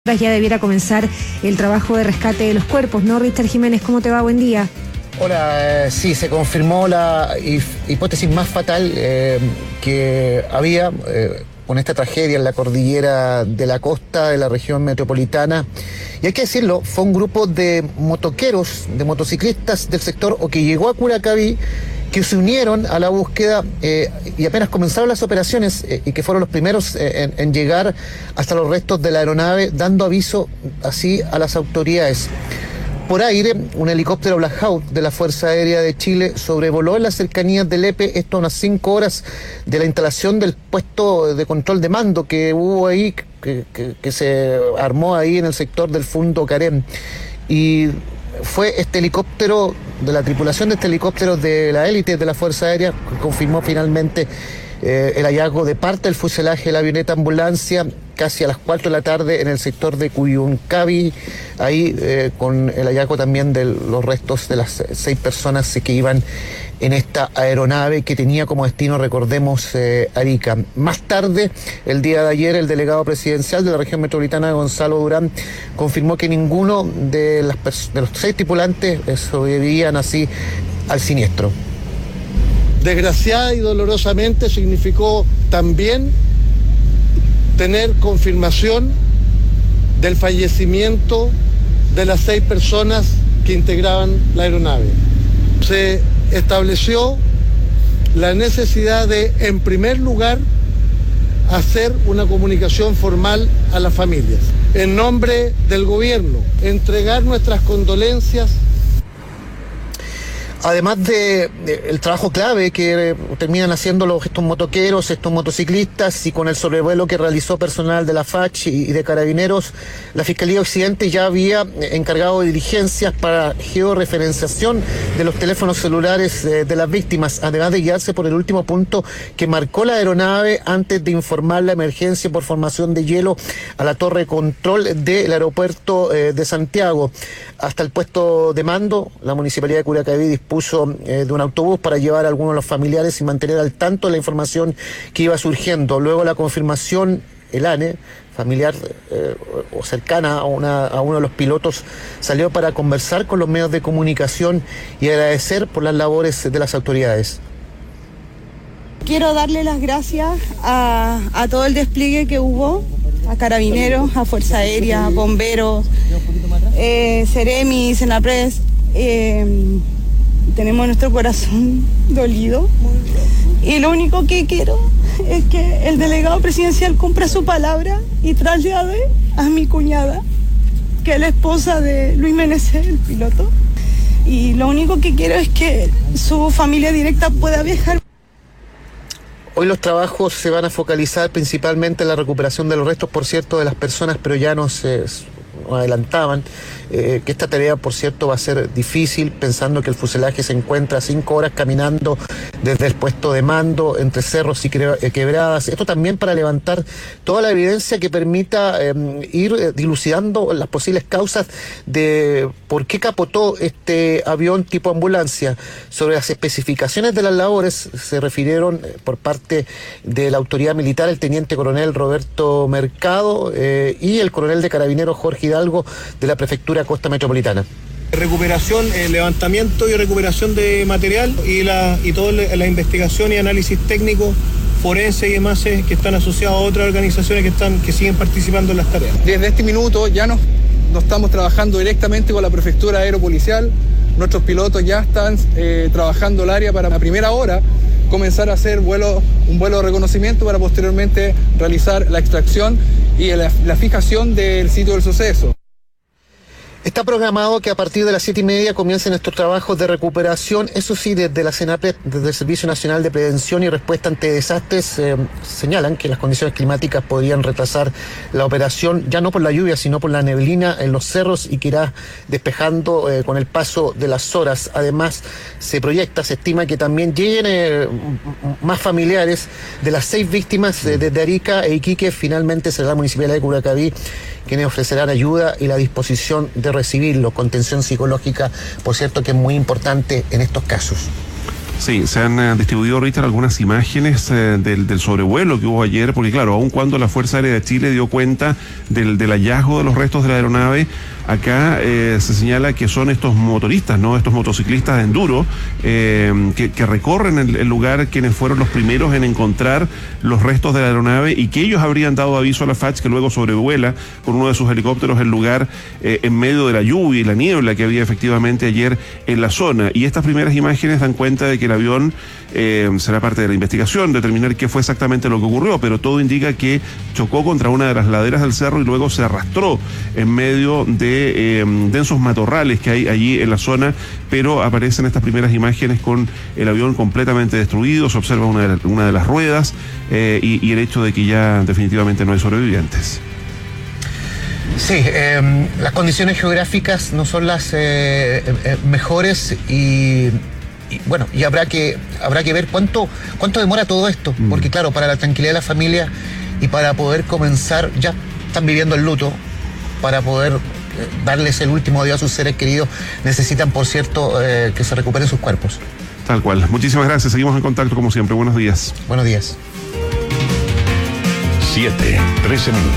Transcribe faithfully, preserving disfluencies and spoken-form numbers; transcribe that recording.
Ya debiera comenzar el trabajo de rescate de los cuerpos, ¿no? Richard Jiménez, ¿cómo te va? Buen día. Hola, eh, sí, se confirmó la hipótesis más fatal eh, que había eh, con esta tragedia en la cordillera de la costa de la región metropolitana. Y hay que decirlo, fue un grupo de motoqueros, de motociclistas del sector o que llegó a Curacaví, que se unieron a la búsqueda eh, y apenas comenzaron las operaciones eh, y que fueron los primeros eh, en, en llegar hasta los restos de la aeronave, dando aviso así a las autoridades. Por aire, un helicóptero Black Hawk de la Fuerza Aérea de Chile sobrevoló en las cercanías de Lepe, esto a unas cinco horas de la instalación del puesto de control de mando que hubo ahí, que, que, que se armó ahí en el sector del Fundo Carén. Y fue este helicóptero, de la tripulación de este helicóptero de la élite de la Fuerza Aérea, que confirmó finalmente eh, el hallazgo de parte del fuselaje de la avioneta ambulancia casi a las cuatro de la tarde en el sector de Cuyuncaví, ahí eh, con el hallazgo también de los restos de las seis personas que iban en esta aeronave que tenía como destino, recordemos, eh, Arica. Más tarde, el día de ayer, el delegado presidencial de la región metropolitana, Gonzalo Durán, confirmó que ninguno de, las de los seis tripulantes eh, sobrevivían así al siniestro. Desgraciada y dolorosamente significó también tener confirmación del fallecimiento de las seis personas que integraban la aeronave. Se estableció la necesidad de, en primer lugar, hacer una comunicación formal a las familias. En nombre del gobierno, entregar nuestras condolencias. Además de, de el trabajo clave que eh, terminan haciendo los, estos motoqueros, estos motociclistas, y con el sobrevuelo que realizó personal de la F A C H y, y de Carabineros, la Fiscalía Occidente ya había encargado de diligencias para georreferenciación de los teléfonos celulares eh, de las víctimas, además de guiarse por el último punto que marcó la aeronave antes de informar la emergencia por formación de hielo a la torre de control del aeropuerto eh, de Santiago. Hasta el puesto de mando, la Municipalidad de Curacaví puso eh, de un autobús para llevar a algunos de los familiares y mantener al tanto de la información que iba surgiendo. Luego la confirmación, el A N E, familiar eh, o cercana a, una, a uno de los pilotos, salió para conversar con los medios de comunicación y agradecer por las labores de las autoridades. Quiero darle las gracias a, a todo el despliegue que hubo, a Carabineros, a Fuerza Aérea, a Bomberos, eh, Ceremi, Senapres. Eh, tenemos nuestro corazón dolido y lo único que quiero es que el delegado presidencial cumpla su palabra y traslade a mi cuñada, que es la esposa de Luis Menezes, el piloto, y lo único que quiero es que su familia directa pueda viajar. Hoy los trabajos se van a focalizar principalmente en la recuperación de los restos, por cierto, de las personas, pero ya nos eh, adelantaban eh, que esta tarea, por cierto, va a ser difícil, pensando que el fuselaje se encuentra cinco horas caminando desde el puesto de mando, entre cerros y quebradas. Esto también para levantar toda la evidencia que permita eh, ir dilucidando las posibles causas de por qué capotó este avión tipo ambulancia. Sobre las especificaciones de las labores se refirieron eh, por parte de la autoridad militar el teniente coronel Roberto Mercado eh, y el coronel de Carabineros Jorge Hidalgo de la Prefectura Costa Metropolitana. Recuperación, eh, levantamiento y recuperación de material y la y toda la investigación y análisis técnico, forense y demás eh, que están asociados a otras organizaciones que están que siguen participando en las tareas. Desde este minuto ya nos, nos estamos trabajando directamente con la Prefectura Aeropolicial. Nuestros pilotos ya están eh, trabajando el área para a primera hora comenzar a hacer vuelo, un vuelo de reconocimiento para posteriormente realizar la extracción y la, la fijación del sitio del suceso. Está programado que a partir de las siete y media comiencen estos trabajos de recuperación. Eso sí, desde la CENAPRED, desde el Servicio Nacional de Prevención y Respuesta ante Desastres, eh, señalan que las condiciones climáticas podrían retrasar la operación, ya no por la lluvia, sino por la neblina en los cerros, y que irá despejando eh, con el paso de las horas. Además, se proyecta, se estima que también lleguen eh, más familiares de las seis víctimas eh, desde Arica e Iquique. Finalmente será la Municipalidad de Curacaví quienes ofrecerán ayuda y la disposición de recibirlo. Contención psicológica, por cierto, que es muy importante en estos casos. Sí, se han eh, distribuido, Richard, algunas imágenes eh, del, del sobrevuelo que hubo ayer, porque claro, aun cuando la Fuerza Aérea de Chile dio cuenta del, del hallazgo de los restos de la aeronave, acá eh, se señala que son estos motoristas, ¿no? Estos motociclistas de enduro eh, que, que recorren el, el lugar, quienes fueron los primeros en encontrar los restos de la aeronave y que ellos habrían dado aviso a la F A C, que luego sobrevuela con uno de sus helicópteros el lugar eh, en medio de la lluvia y la niebla que había efectivamente ayer en la zona. Y estas primeras imágenes dan cuenta de que el avión eh, será parte de la investigación, determinar qué fue exactamente lo que ocurrió, pero todo indica que chocó contra una de las laderas del cerro y luego se arrastró en medio de eh, densos matorrales que hay allí en la zona, pero aparecen estas primeras imágenes con el avión completamente destruido, se observa una de, la, una de las ruedas eh, y, y el hecho de que ya definitivamente no hay sobrevivientes. Sí, eh, las condiciones geográficas no son las eh, eh, mejores y... Y bueno, y habrá que habrá que ver cuánto cuánto demora todo esto, mm. porque claro, para la tranquilidad de la familia y para poder comenzar, ya están viviendo el luto, para poder eh, darles el último adiós a sus seres queridos, necesitan, por cierto, eh, que se recuperen sus cuerpos. Tal cual. Muchísimas gracias. Seguimos en contacto como siempre. Buenos días. Buenos días. siete, trece minutos.